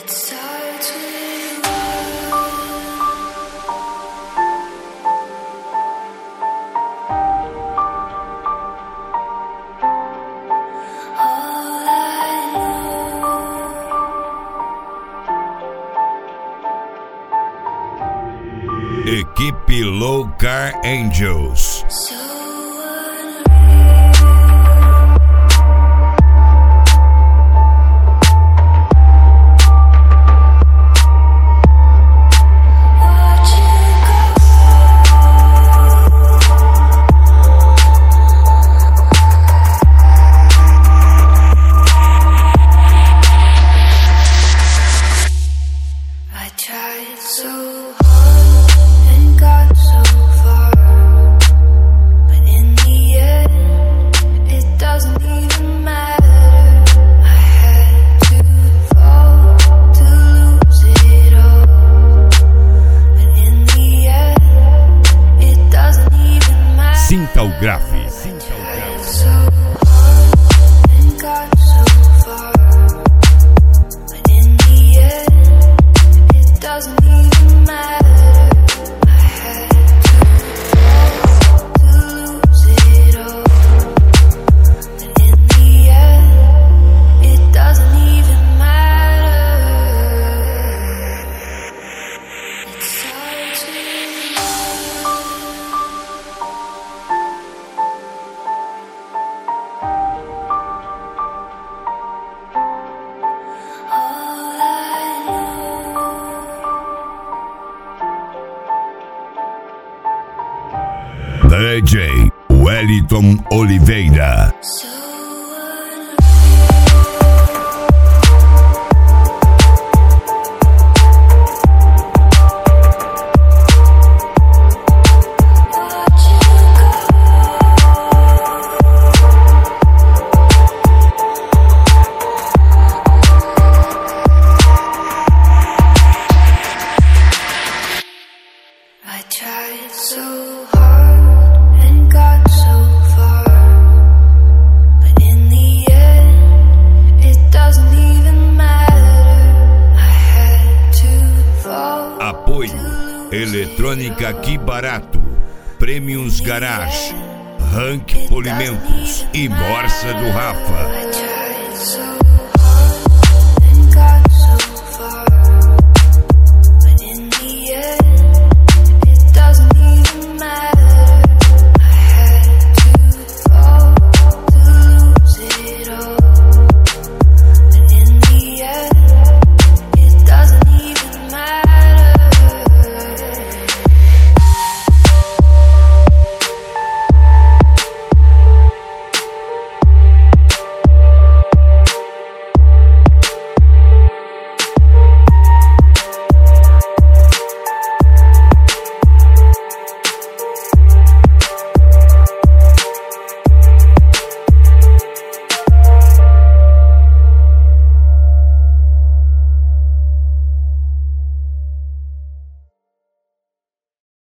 Equipe Low Car Angels. Sinta o grave. DJ Wellington Oliveira. I tried so hard and got so far, but in the end, it doesn't even matter. I had to fall. Apoio Eletrônica Que Barato, Premiums Garage, Rank Polimentos e Morsa do Rafa.